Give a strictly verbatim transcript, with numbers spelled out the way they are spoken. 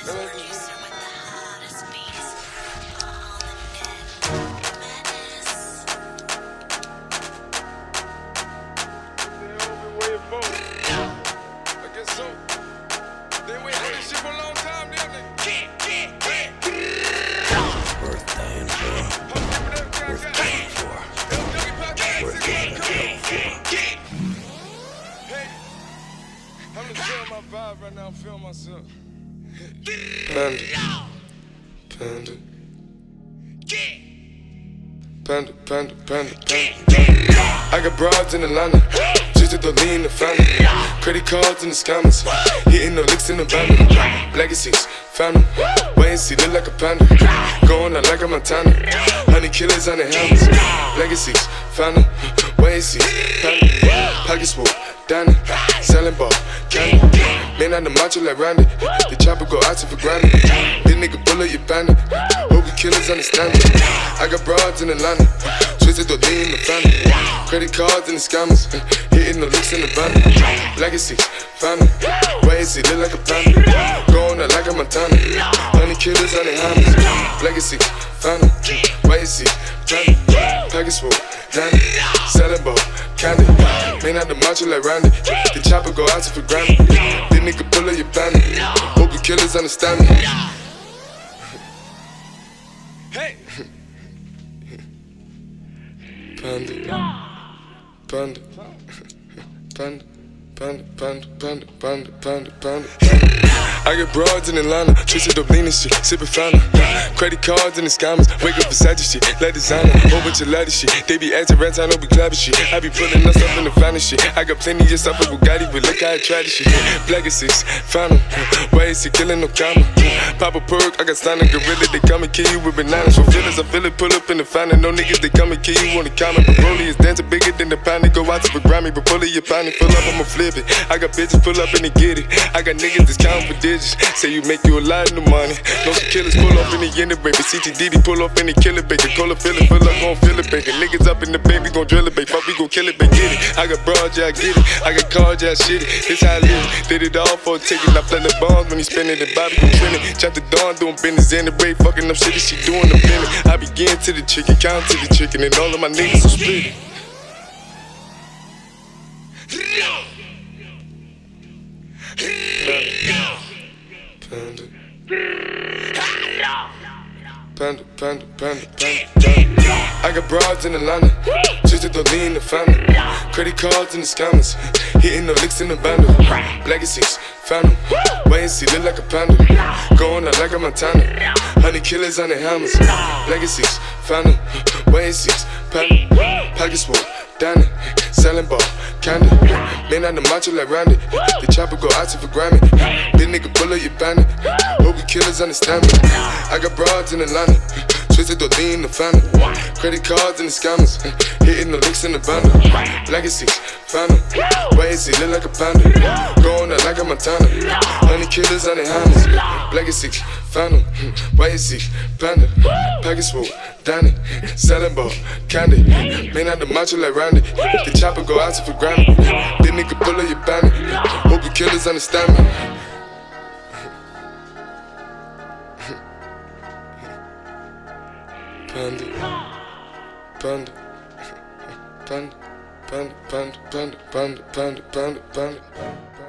Producer with the hottest beats on the net. Madness. They all been waiting for it. I guess so. They waiting for this shit for a long time, damn it. Worth dying for. Worth dying for. Worth going to hell for. Hey, I'm just feeling my vibe right now. I'm feeling myself. Panda, panda, panda, panda, panda, panda. I got broads in Atlanta, just to lean the family. Credit cards in the scammers, hitting no licks in the van. Legacies, found them, wait and see, look like a panda. Going out like a Montana, honey killers on the helmets. Legacies, found them, wait and see, panda. Pockets full, Danny, selling ball, candy. Man on the macho like Randy, the chopper go out to for granted. This nigga bullet, you bandit. Hope you killers understand it. I got broads in Atlanta, twisted to lean the family. Credit cards and the scammers, hitting the licks in the van. Legacies, family, wait and see, look like a panda. Going out like a Montana, honey killers on the hammers. Legacies, family, wait and see, panda. Package full, Danny, selling ball, candy. Man out the macho like Randy, the chopper go out to for granted. This nigga bullet, you bandit. Hope you killers understand me. Hey, Panda, panda, panda, panda, panda, panda, panda, panda, panda. I got broads in Atlanta, twisted up lean and shit, sippin' fountain. Credit cards and the scammers, wake up beside shit, like designer, whole bunch of ladder shit. They be acting rats, I know we clapping shit. I be pulling us up in the finest shit. I got plenty of stuff with Bugatti, but look how I try this shit. Black is six, fountain, why is he killing no comma? Pop a perk, I got stunning gorilla, they come and kill you with bananas. For feelings, I feel it, pull up in the fountain. No niggas, they come and kill you on the comment. But Broly is dancing bigger than the pound, they go out to the Grammy. But pull it, your pound, pull up, I'ma flip it. I got bitches, pull up and they get it. I got niggas that's counting for digits. Say you make you a lot of money. No some killers pull up in the end of baby. C T D D pull up in the killer baby. Cola fill it, fill up, gon' fill it baby. Niggas up in the baby, gon' drill it baby. Fuck, we gon' kill it baby, get it. I got broads, yeah, I get it. I got cars, yeah, I shit it. This how I live. Did it all for a ticket. I play the bombs when he spinning the Bobby gon' trend it. Chop the dawn, doing business in the break. Fucking up shit, she doing the minute. I begin to the chicken, count to the chicken, and all of my niggas are split. Panda, panda, panda, panda, panda. I got broads in Atlanta, just to lean the family. Credit cards and the scammers, hitting the licks in the bundle. Legacies, found them, wait and see, look like a panda. Going out like a Montana, honey killers on the hammers. Legacies, found them, wait and see, panda. Pockets full, Danny, selling ball, candy. Man on the macho like Randy, the chopper go out to for Grammy. This nigga bullet, you bandit. Hope you killers understand me. I got broads in Atlanta, twisted to lean the family. Credit cards and the scammers, hitting the licks in the bundle. Legacies, found them, wait and see, look like a panda. Going out like a Montana, honey killers on the hammers. Legacies, found them, wait and see, panda. Package full, Danny, selling ball, candy. Man out the macho like Randy, the chopper go out to for Grammy. This nigga bullet, you bandit. Hope you killers understand me. Panda, panda, panda, panda, panda, panda, panda, panda, panda, panda.